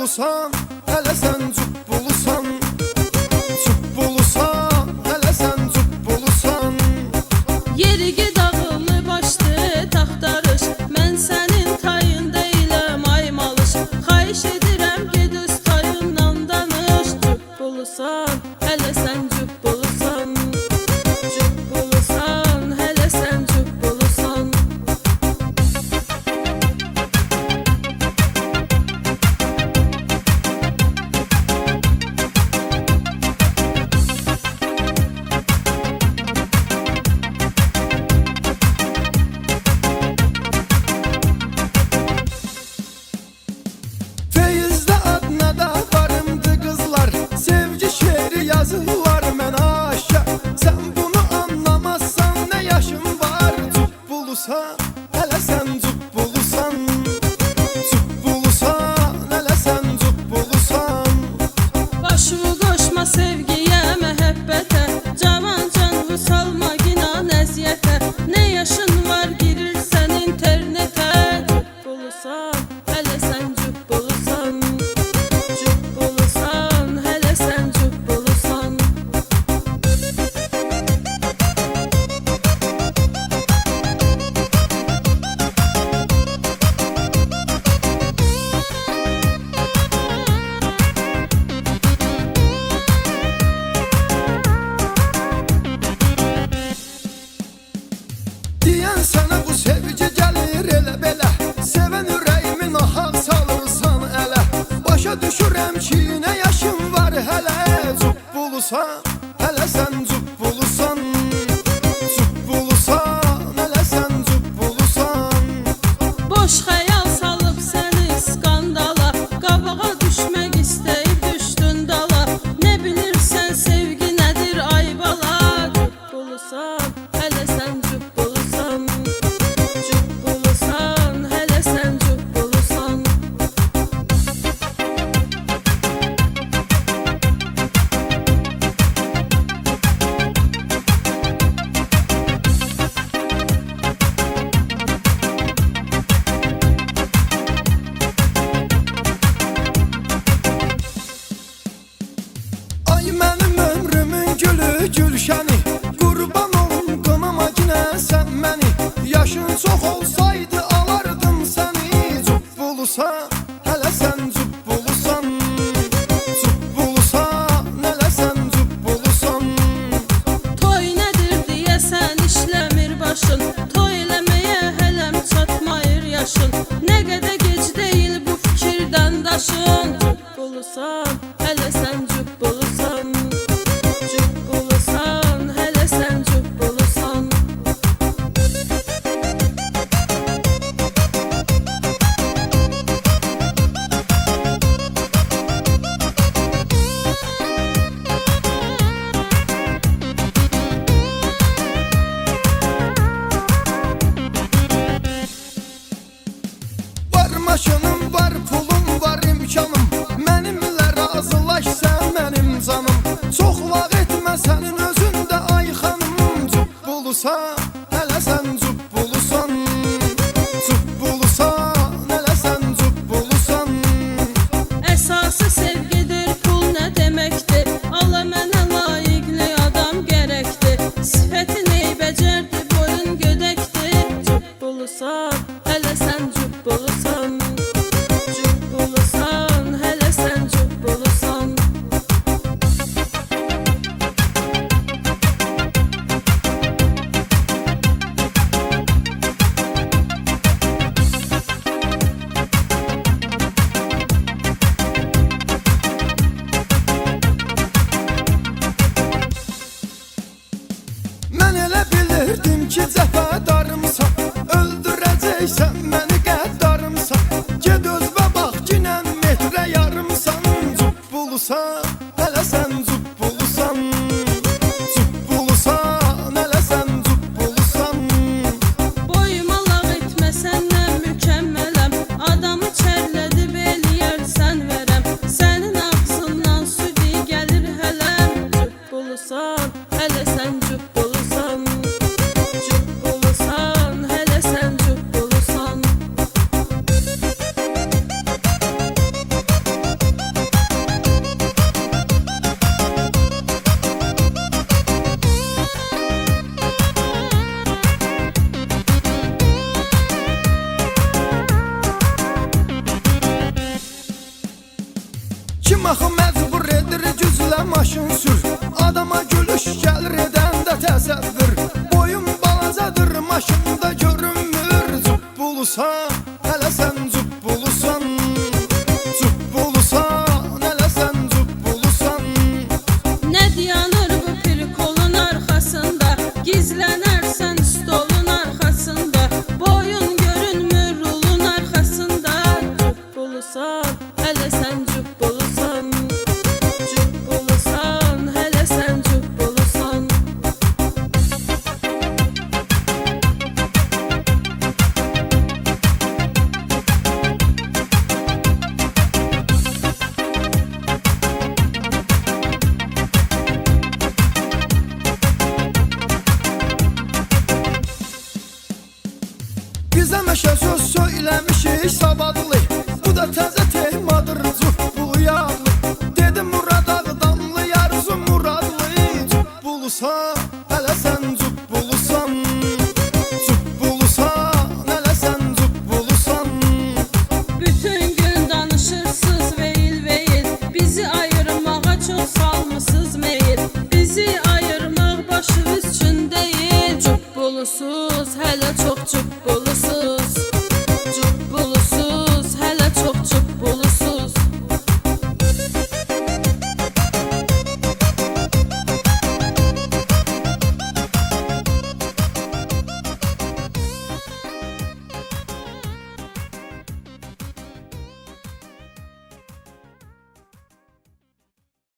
bulusan, hele sen cüp bulusan. Cüp bulusan, hele sen cüp bulusan. Yerigi dağılı başdı taxtarış, mən sənin tayın deyiləm ay malış. Xahiş edirəm ged öz tayından danış. Cüp bulusan, hələ sən cüp bulusan. Cüp bulusan, hələ sən cüp bulusan. Feyizde adına da varımdı kızlar, sevgi şiiri yazırlar mən aşağı. Sen bunu anlamazsan ne yaşın var? Cüp bulusan, hele sen cüp bulusan. Cüp bulusan, hele sen cüp bulusan. Başımı qoşma sevgiyə, məhəbbətə, cavan canlı salma ginan əziyyətə. Nə yaşın var girirsən internetə. Cüp bulusan, hələ sən cüp bulusan. Cüp bulusan, hələ sən cüp bulusan. Diyen sana bu sevgi gelir elə belə, seven ürəyimin ahaq salırsan ələ. Başa düşürəm ki nə yaşın var hələ. Cüp bulusan, hələ sən cüp bulusan. Cüp bulusan, hələ sən cüp bulusan. Boş xəyal salıb səni skandala, qabağa düşmək istəyib düşdün dala. Nə bilirsən sevgi nədir ay bala. Cüp bulusan, hələ sən cüp bulusan. Cüp bulusan, hələ sən cüp bulusan. Ay mənim ömrümün gülü gülşəni, qurban olum qınama ginə sən məni. Yaşın çox olsaydı alardım səni. Cüp bulusan, hələ sən cüp bulusan. Cüp bulusan, hələ sən cüp bulusan. Toy nədir deyəsən işləmir başın. Toy eləməyə hələm çatmayır yaşın. Nə qədər gec deyil bu fikirdən daşın. Cüp bulusan, hələ sən cüp bulusan. Cüp bulusan, hələ sən cüp bulusan. Var maşınım, var pulum, var imkanım. Mənimlə razılaş sən mənim canım. Çox vaxt etmə sənin özündə ay xanım. Cüp bulusan, hələ sən cüp bulusan. Cüp bulusan, hələ sən cüp bulusan. Əsası sevgidir, pul nə deməkdir? Allah mənə layiqli adam gərəkdir. Sifəti ney bəcərdi, boyun gödəkdir. Cüp bulusan, hələ sən cüp bulusan. Cüp bulusan, hələ sən cüp bulusan. Mən elə bilirdim ki cəfadarımsan, öldürəcəksən məni qəddarımsan. Ged özbə bax ginən metrə yarımsan. Cüp bulusan, hələ sən cüp bulusan. Cüp bulusan, hələ sən cüp bulusan. Boyuma lağ etmə səndən mükəmmələm. Adamı çərlədib eləyərsən vərəm. Sənin ağzından südi gəlir hələm. Cüp bulusan, hələ sən cüp bulusan. Cüp bulusan, hələ sən cüp bulusan. başın sür. Adama gülüş gəlir edəndə təsəvvür. Boyun balacadır maşında görünmür. Cubbulusan, hələ sən cubbulusan. Cubbulusan, hələ sən cubbulusan. Nə dayanır bu pir kolun arxasında? Gizlənərsən stolun arxasında. Boyun görünmür rulun arxasında. Cubbulusan, hələ sən cubbulusan. Cubbulusan, hələ sən cubbulusan. Bizə məşə söz söyləmişik savadlı. Bu da təzə tehmadır cubbulu yağlı. Dedim Murad Ağdamlı yarısı Muradlı. Cubbulusan,